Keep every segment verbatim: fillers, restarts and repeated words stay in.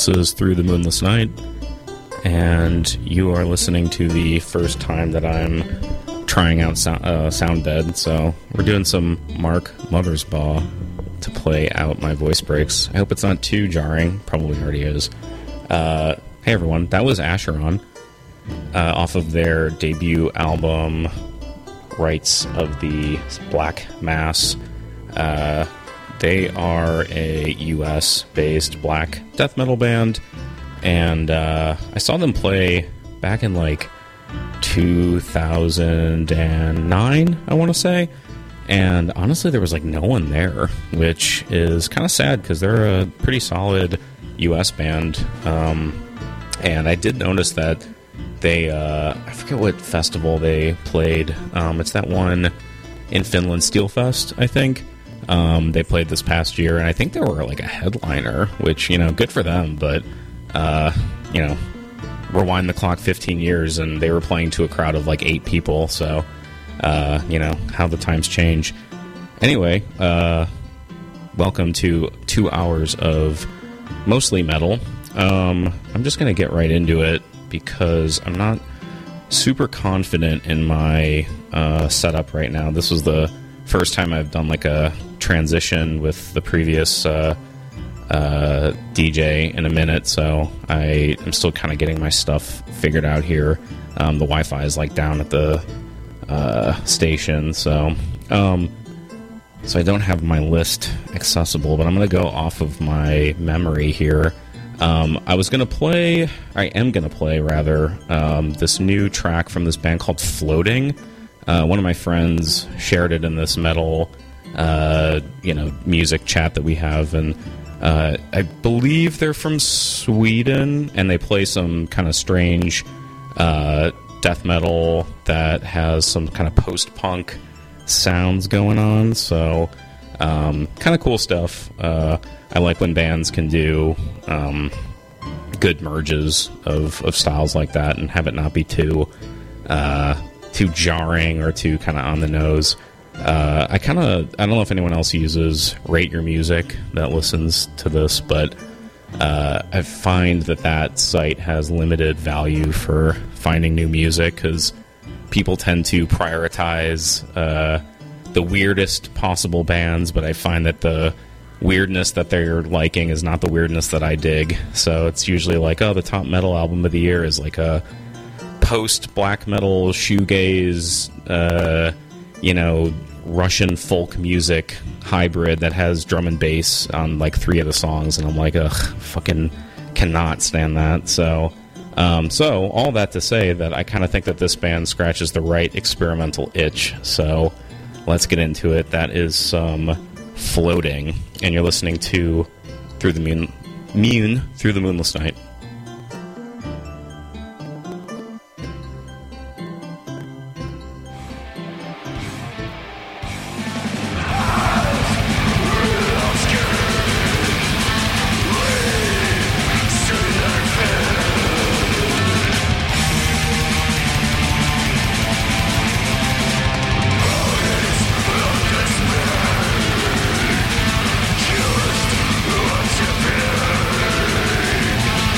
This is Through the Moonless Night, and you are listening to the first time that I'm trying out so- uh, SoundBed, so we're doing some Mark Mothersbaugh to play out my voice breaks. I hope it's not too jarring. Probably already is. Uh, hey everyone, that was Asheron, uh, off of their debut album, Rites of the Black Mass. Uh, they are a U S-based black death metal band, and uh, I saw them play back in like two thousand nine, I want to say, and honestly there was like no one there, which is kind of sad because they're a pretty solid U S band. Um, and I did notice that they, uh, I forget what festival they played. Um, it's that one in Finland, Steelfest, I think. Um, they played this past year, and I think they were like a headliner, which, you know, good for them, but, uh, you know, rewind the clock fifteen years, and they were playing to a crowd of like eight people, so, uh, you know, how the times change. Anyway, uh, welcome to two hours of mostly metal. Um, I'm just going to get right into it, because I'm not super confident in my uh, setup right now. This was the first time I've done like a transition with the previous uh, uh, D J in a minute, so I am still kind of getting my stuff figured out here. Um, the Wi-Fi is like down at the uh, station, so um, so I don't have my list accessible, but I'm going to go off of my memory here. Um, I was going to play, I am going to play, rather, um, this new track from this band called Floating. Uh, one of my friends shared it in this metal, uh, you know, music chat that we have, and uh, I believe they're from Sweden, and they play some kind of strange uh, death metal that has some kind of post-punk sounds going on, so um, kind of cool stuff. Uh, I like when bands can do um, good merges of, of styles like that and have it not be too... Uh, too jarring or too kind of on the nose. Uh, I kind of, I don't know if anyone else uses Rate Your Music that listens to this, but uh, I find that that site has limited value for finding new music, because people tend to prioritize uh, the weirdest possible bands, but I find that the weirdness that they're liking is not the weirdness that I dig. So it's usually like, oh, the top metal album of the year is like a post-black metal, shoegaze, uh, you know, Russian folk music hybrid that has drum and bass on like three of the songs, and I'm like, ugh, fucking cannot stand that. So, um, so all that to say that I kind of think that this band scratches the right experimental itch. So let's get into it. That is some um, Floating, and you're listening to Through the Moon, Moon Through the Moonless Night. Just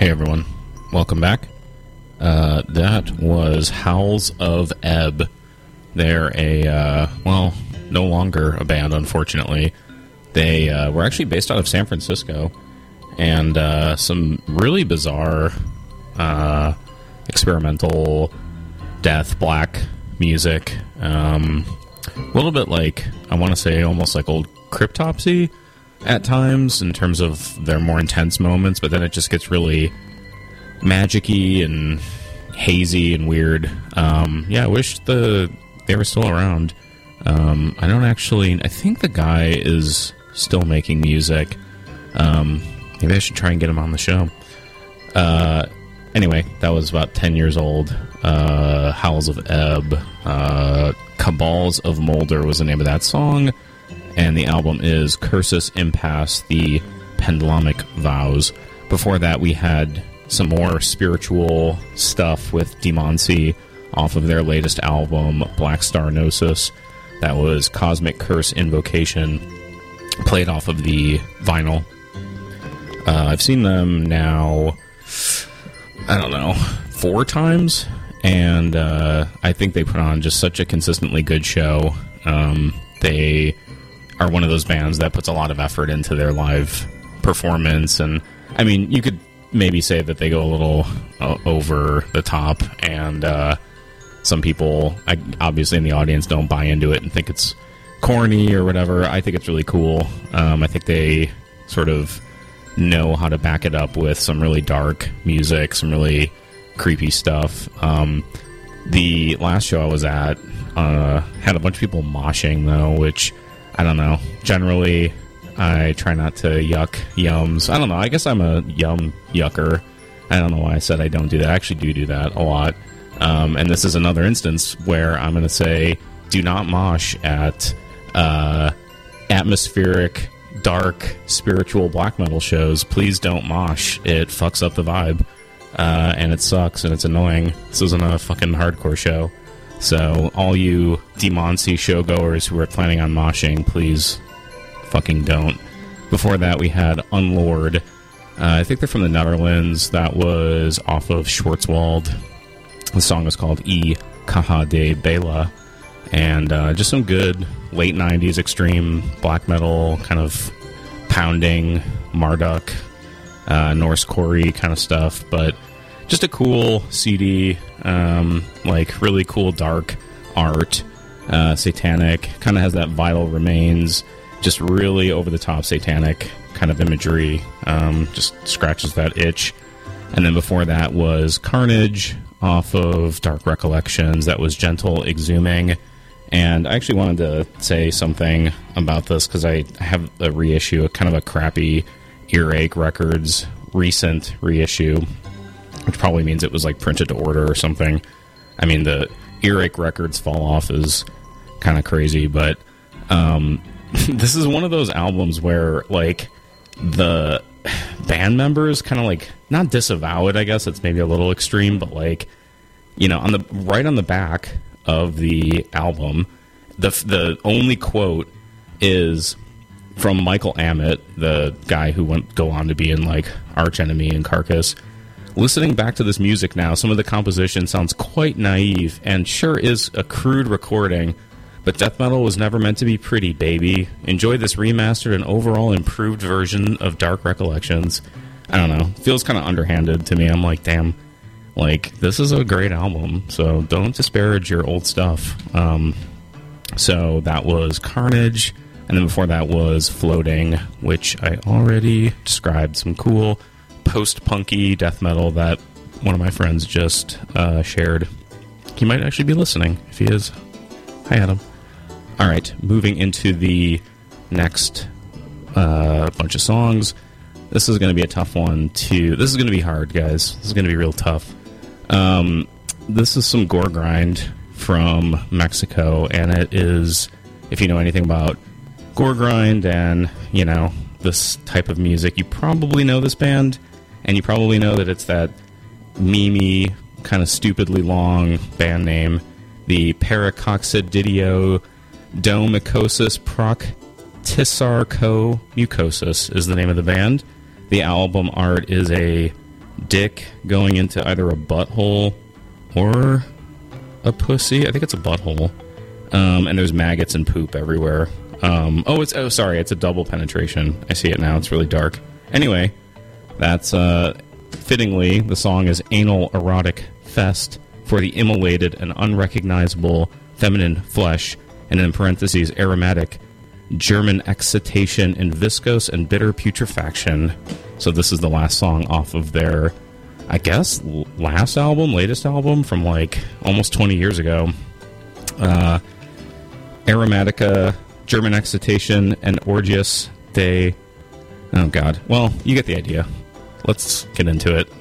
Hey everyone, welcome back. Uh, that was Howls of Ebb. They're a, uh, well, no longer a band, unfortunately. They uh, were actually based out of San Francisco, and uh, some really bizarre uh, experimental death, black music. Um, a little bit like, I want to say almost like old Cryptopsy at times in terms of their more intense moments, but then it just gets really magic-y and hazy and weird. Um, yeah, I wish the they were still around. Um, I don't actually... I think the guy is still making music. Um, maybe I should try and get him on the show. Uh, anyway, that was about ten years old. Uh, Howls of Ebb. Uh, Cabals of Molder was the name of that song. And the album is Cursus Impasse, the Pendulumic Vows. Before that, we had some more spiritual stuff with Demoncy off of their latest album, Black Star Gnosis. That was Cosmic Curse Invocation, played off of the vinyl. Uh, I've seen them now, I don't know, four times, and uh, I think they put on just such a consistently good show. Um, they are one of those bands that puts a lot of effort into their live performance, and I mean, you could maybe say that they go a little uh, over the top, and uh, some people, I, obviously in the audience, don't buy into it and think it's corny or whatever. I think it's really cool. Um, I think they sort of know how to back it up with some really dark music, some really creepy stuff. Um, the last show I was at uh, had a bunch of people moshing, though, which, I don't know. Generally, I try not to yuck yums. I don't know. I guess I'm a yum yucker. I don't know why I said I don't do that. I actually do do that a lot. Um, and this is another instance where I'm going to say, do not mosh at uh, atmospheric, dark, spiritual black metal shows. Please don't mosh. It fucks up the vibe. Uh, and it sucks, and it's annoying. This isn't a fucking hardcore show. So, all you Demoncy showgoers who are planning on moshing, please fucking don't. Before that, we had Unlord. Uh, I think they're from the Netherlands. That was off of Schwarzwald. The song is called E Caja de Bela. And uh, just some good late nineties extreme black metal, kind of pounding, Marduk, uh, Norse Corey kind of stuff. But just a cool C D, um, like really cool dark art, uh, satanic, kind of has that Vital Remains, just really over-the-top satanic kind of imagery, um, just scratches that itch. And then before that was Carnage off of Dark Recollections. That was Gentle Exhuming. And I actually wanted to say something about this because I have a reissue, kind of a crappy Earache Records recent reissue, which probably means it was like printed to order or something. I mean, the Earache Records fall off is kind of crazy, but um, this is one of those albums where, like, the band members kind of, like, not disavow it, I guess. It's maybe a little extreme, but, like, you know, on the right on the back of the album, the the only quote is from Michael Ammett, the guy who went go on to be in, like, Arch Enemy and Carcass. Listening back to this music now, some of the composition sounds quite naive and sure is a crude recording, but death metal was never meant to be pretty, baby. Enjoy this remastered and overall improved version of Dark Recollections. I don't know. Feels kind of underhanded to me. I'm like, damn, like, this is a great album, so don't disparage your old stuff. Um, so that was Carnage, and then before that was Floating, which I already described. Some cool post-punky death metal that one of my friends just uh, shared. He might actually be listening. If he is, hi, Adam. All right, moving into the next uh, bunch of songs. This is going to be a tough one, too. This is going to be hard, guys. This is going to be real tough. Um, this is some gore grind from Mexico, and it is, if you know anything about gore grind and, you know, this type of music, you probably know this band, and you probably know that it's that memey, kind of stupidly long band name, the Paracoccidio Domycosis Proctissarcomucosis is the name of the band. The album art is a dick going into either a butthole or a pussy. I think it's a butthole. Um, and there's maggots and poop everywhere. Um, oh, it's oh sorry, it's a double penetration. I see it now. It's really dark. Anyway, that's uh, fittingly the song is "Anal Erotic Fest" for the immolated and unrecognizable feminine flesh, and in parentheses, aromatic German excitation in viscose and bitter putrefaction. So this is the last song off of their, I guess, last album, latest album from like almost twenty years ago. Uh, Aromatica, German excitation, and Orgias de... Oh, God. Well, you get the idea. Let's get into it.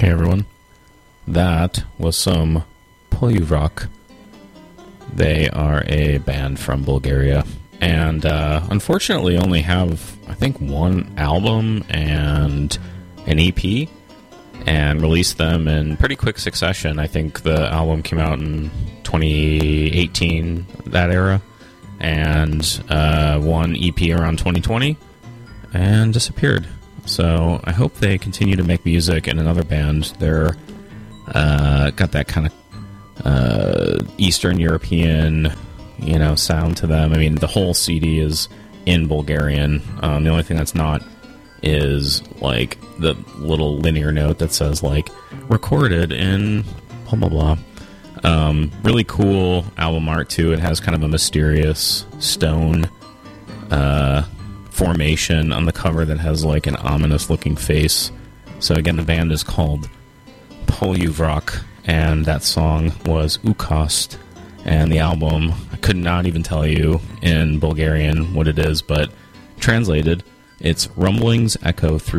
Hey everyone, that was some Polyrock. They are a band from Bulgaria, and uh, unfortunately only have, I think, one album and an E P, and released them in pretty quick succession. I think the album came out in twenty eighteen, that era, and uh, one E P around twenty twenty, and disappeared. So I hope they continue to make music in another band. They're uh, got that kind of uh, Eastern European, you know, sound to them. I mean, the whole C D is in Bulgarian. Um, the only thing that's not is like the little linear note that says like recorded in blah blah blah. Um, really cool album art too. It has kind of a mysterious stone Uh, formation on the cover that has like an ominous looking face. So again, the band is called Polyrock, and that song was Ukost, and the album, I could not even tell you in Bulgarian what it is, but translated, it's Rumblings Echo Through